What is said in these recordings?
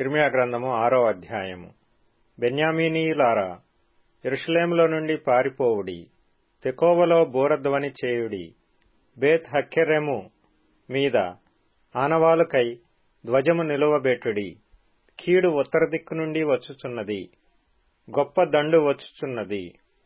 యిర్మీయా గ్రంథము 6వ అధ్యాయము. బెన్యామీనీయులారా, యెరూషలేములో నుండి పారిపోవుడి, తెకోవలో బూరధ్వని చేయుడి, బేత్ హక్కెరెము మీద ఆనవాలుకై ధ్వజము నిలువబెట్టుడి. కీడు ఉత్తర దిక్కు నుండి వచ్చుచున్నది, గొప్ప దండు వచ్చుచున్నది.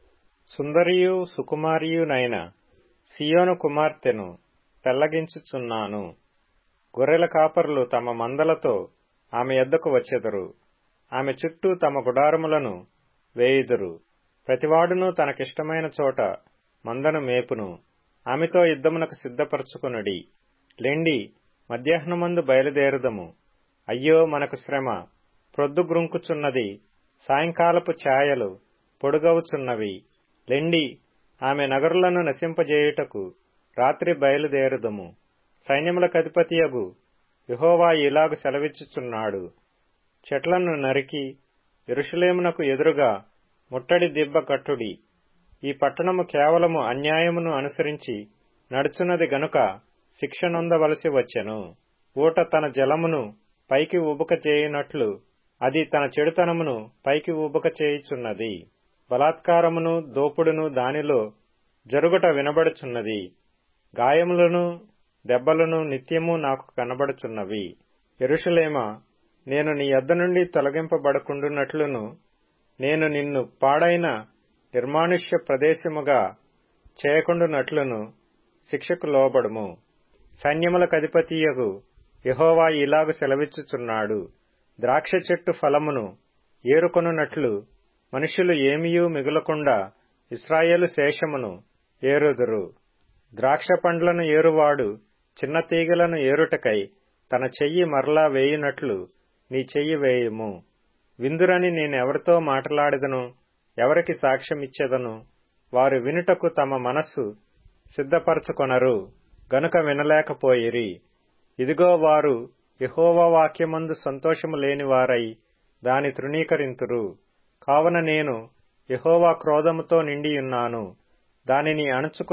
సుందరియు సుకుమారియునైన సీయోను కుమార్తెను పెళ్లగించుచున్నాను. గొర్రెల కాపరులు తమ మందలతో ఆమె యొద్దకు వచ్చెదరు. ఆమె చుట్టూ తమ గుడారములను వేయుదురు. ప్రతివాడును తనకిష్టమైన చోట మందను మేపును. ఆమెతో యుద్ధమునకు సిద్ధపరచుకొనుడి. లెండి, మధ్యాహ్నమందు బయలుదేరుదము. అయ్యో మనకు శ్రమ! ప్రొద్దుగ్రుంకుచున్నది, సాయంకాలపు ఛాయలు పొడుగవుచున్నవి. లెండి, ఆమె నగరులను నశింపజేయుటకు రాత్రి బయలుదేరుదము. సైన్యములకధిపతియగు యెహోవా ఇలాగు సెలవిచ్చుచున్నాడు. చెట్లను నరికి యెరూషలేమునకు ఎదురుగా ముట్టడి దిబ్బ కట్టుడి. ఈ పట్టణము కేవలము అన్యాయమును అనుసరించి నడుచున్నది గనుక శిక్ష నొందవలసి వచ్చెను. ఊట తన జలమును పైకి ఉబుక చేయునట్లు అది తన చెడుతనమును పైకి ఉబుక చేయుచున్నది. బలాత్కారమును దోపుడును దానిలో జరుగుట వినబడుచున్నది. గాయములను దెబ్బలను నిత్యము నాకు కనబడుచున్నవి. యెరూషలేమా, నేను నీ యొద్ద నుండి తొలగింపబడకుండునట్లును, నేను నిన్ను పాడైన నిర్మానుష్య ప్రదేశముగా చేయకుండునట్లును శిక్షకు లోబడుము. సైన్యములకధిపతియగు యెహోవా ఇలాగు సెలవిచ్చుచున్నాడు. ద్రాక్ష చెట్టు ఫలమును ఏరుకొనున్నట్లు మనుష్యులు ఏమియూ మిగులకుండా ఇశ్రాయేలు శేషమును ఏరుదురు. ద్రాక్ష పండ్లను ఏరువాడు చిన్న తీగలను ఏరుటకై తన చెయ్యి మరలా వేయునట్లు నీ చెయ్యి వేయుము. విందురని నేనెవరితో మాటలాడెదను? ఎవరికి సాక్ష్యమిచ్చెదను? వారు వినుటకు తమ మనస్సు సిద్ధపరచుకొనరు గనుక వినలేకపోయిరి. ఇదిగో, వారు యెహోవా వాక్యమందు సంతోషము లేనివారై దాని తృణీకరింతురు. కావున నేను యెహోవా క్రోధముతో నిండియున్నాను. దానిని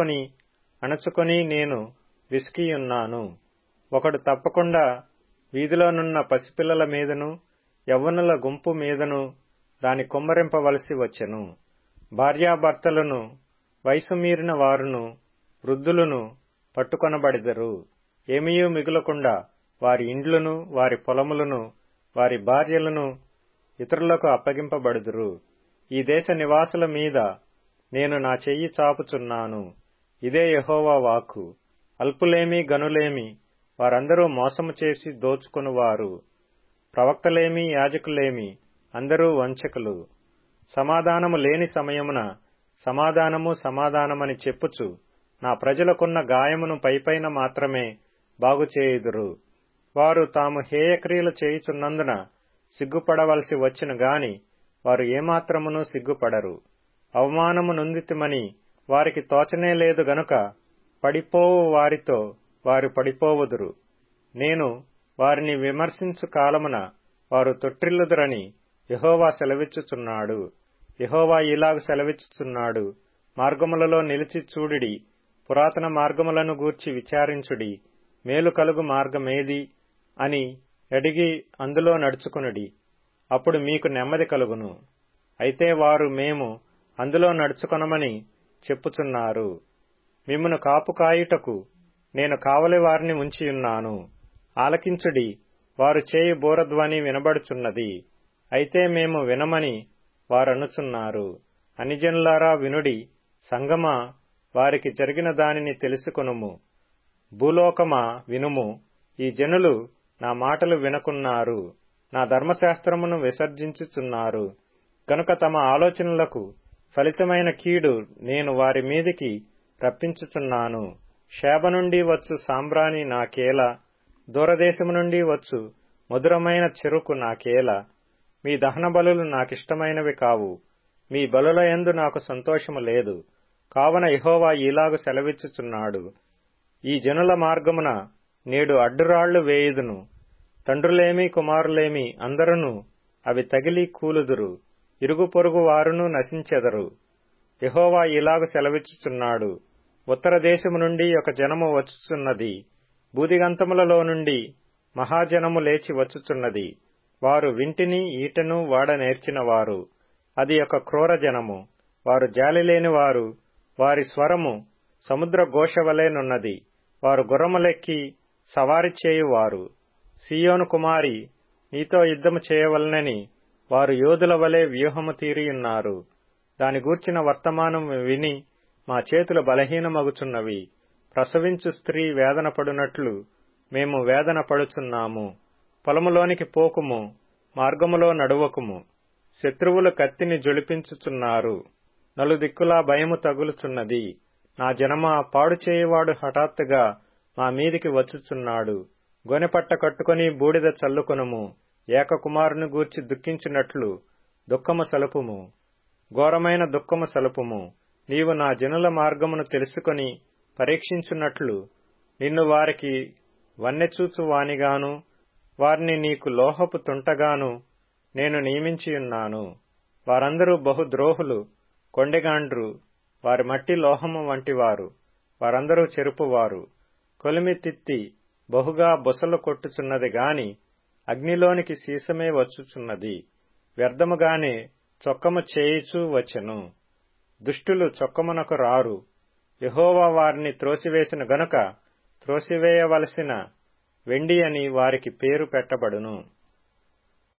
అణచుకొని నేను విసికియున్నాను. ఒకడు తప్పకుండా వీధిలోనున్న పసిపిల్లల మీదను యవ్వనుల గుంపు మీదను దాని కుమ్మరింపవలసి వచ్చెను. భార్యాభర్తలను, వయసు మీరిన వారును, వృద్ధులను పట్టుకొనబడెదరు. ఏమీయూ మిగులకుండా వారి ఇండ్లను, వారి పొలములను, వారి భార్యలను ఇతరులకు అప్పగింపబడుదురు. ఈ దేశ నివాసుల మీద నేను నా చెయ్యి చాపుచున్నాను. ఇదే యెహోవా వాక్కు. అల్పులేమి గనులేమి వారందరూ మోసము చేసి దోచుకొనువారు. ప్రవక్తలేమి యాజకులేమి అందరూ వంచకులు. సమాధానము లేని సమయమున సమాధానము సమాధానమని చెప్పుచు నా ప్రజలకున్న గాయమును పైపైన మాత్రమే బాగుచేయుదురు. వారు తాము హేయక్రియలు చేయుచున్నందున సిగ్గుపడవలసి వచ్చును గాని వారు ఏమాత్రమును సిగ్గుపడరు. అవమానము నొందితిమని వారికి తోచనే లేదు గనుక పడిపోవు వారితో వారు పడిపోవుదురు. నేను వారిని విమర్శించు కాలమున వారు తొట్టిల్లుదురని యెహోవా సెలవిచ్చుచున్నాడు. యెహోవా ఇలాగు సెలవిచ్చుచున్నాడు. మార్గములలో నిలిచి చూడుడి, పురాతన మార్గములను గూర్చి విచారించుడి. మేలు కలుగు మార్గమేది అని అడిగి అందులో నడుచుకునుడి. అప్పుడు మీకు నెమ్మది కలుగును. అయితే వారు మేము అందులో నడుచుకొనమని చెప్పుచున్నారు. మిమ్మును కాపు కాయుటకు నేను కావలి వారిని ఉంచియున్నాను. ఆలకించుడి, వారు చేయు బూరధ్వని వినబడుచున్నది. అయితే మేము వినమని వారనుచున్నారు. అన్యజనులారా వినుడి, సంగమా వారికి జరిగిన దానిని తెలుసుకొనుము. భూలోకమా వినుము, ఈ జనులు నా మాటలు వినకున్నారు, నా ధర్మశాస్త్రమును విసర్జించుచున్నారు. కనుక తమ ఆలోచనలకు ఫలితమైన కీడు నేను వారి మీదికి రప్పించుచున్నాను. షేబ నుండి వచ్చు సాంబ్రాణి నాకేల, దూరదేశము నుండి వచ్చు మధురమైన చెరుకు నాకేల. మీ దహన బలులు నాకిష్టమైనవి కావు, మీ బలుల యందు నాకు సంతోషము లేదు. కావున యెహోవా ఇలాగు సెలవిచ్చుచున్నాడు. ఈ జనుల మార్గమున నేడు అడ్డురాళ్లు వేయుదును. తండ్రులేమి కుమారులేమి అందరును అవి తగిలి కూలుదురు. ఇరుగు పొరుగు వారును నశించెదరు. యెహోవా ఇలాగు సెలవిచ్చుచున్నాడు. ఉత్తర దేశము నుండి ఒక జనము వచ్చుచున్నది. భూదిగంతములలో నుండి మహాజనము లేచి వచ్చుచున్నది. వారు వింటిని ఈటెను వాడ నేర్చినవారు. అది ఒక క్రూర జనము. వారు జాలిలేనివారు. వారి స్వరము సముద్ర ఘోషవలెనున్నది. వారు గుర్రములెక్కి సవారి చేయువారు. సీయోను కుమారి, నీతో యుద్ధము చేయవలనని వారు యోధుల వలె వ్యూహము తీరియున్నారు. దాని గూర్చిన వర్తమానము విని మా చేతులు బలహీనమగుచున్నవి. ప్రసవించు స్త్రీ వేదన పడునట్లు మేము వేదన పడుచున్నాము. పొలములోనికి పోకుము, మార్గములో నడువకుము. శత్రువులు కత్తిని జొలిపించుచున్నారు. నలుదిక్కులా భయము తగులుచున్నది. నా జనమా, పాడు చేయువాడు హఠాత్తుగా మా మీదికి వచ్చుచున్నాడు. గొనెపట్ట కట్టుకుని బూడిద చల్లుకొనుము. ఏకకుమారుని గూర్చి దుఃఖించినట్లు దుఃఖము సలుపుము, ఘోరమైన దుఃఖము సలుపుము. నీవు నా జనుల మార్గమును తెలుసుకొని పరీక్షించున్నట్లు నిన్ను వారికి వన్నెచూచువానిగాను, వారిని నీకు లోహపు తుంటగాను నేను నియమించియున్నాను. వారందరూ బహుద్రోహులు, కొండెగాండ్రు. వారి మట్టి లోహము వంటివారు. వారందరూ చెరుపువారు. కొలిమి తిత్తి బహుగా బుసలు కొట్టుచున్నది గాని అగ్నిలోనికి సీసమే వచ్చుచున్నది. వ్యర్థముగానే చొక్కము చేయుచూ వచ్చెను. దుష్టులు చొక్కమునకు రారు. యెహోవా వారిని త్రోసివేసిన గనుక త్రోసివేయవలసిన వెండి అని వారికి పేరు పెట్టబడును.